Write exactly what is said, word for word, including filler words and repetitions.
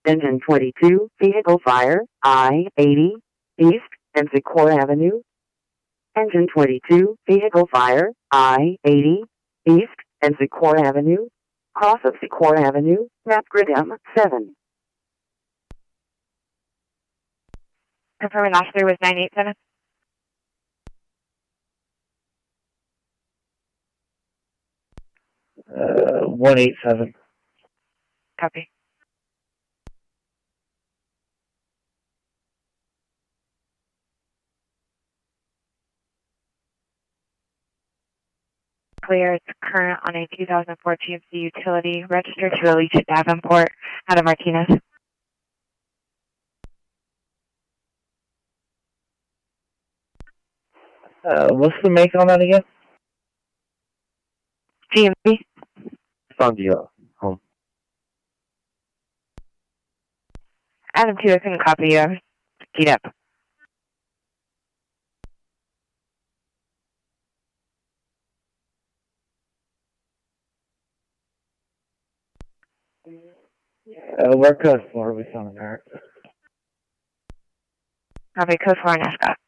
Engine twenty-two, vehicle fire, I eighty, East and Secor Avenue. Engine twenty-two, vehicle fire, I eighty, East and Secor Avenue. Cross of Secor Avenue, map grid M seven. Confirming last three was nine eight seven. Uh, one eight seven. Copy. Clear. It's current on a two thousand four G M C utility registered to Alicia Davenport out of Martinez. Uh, what's the make on that again? G M C. Found you uh, home. Adam two, I couldn't copy you. I was keyed up. Uh, where code four we found America. Copy code four on Ascot.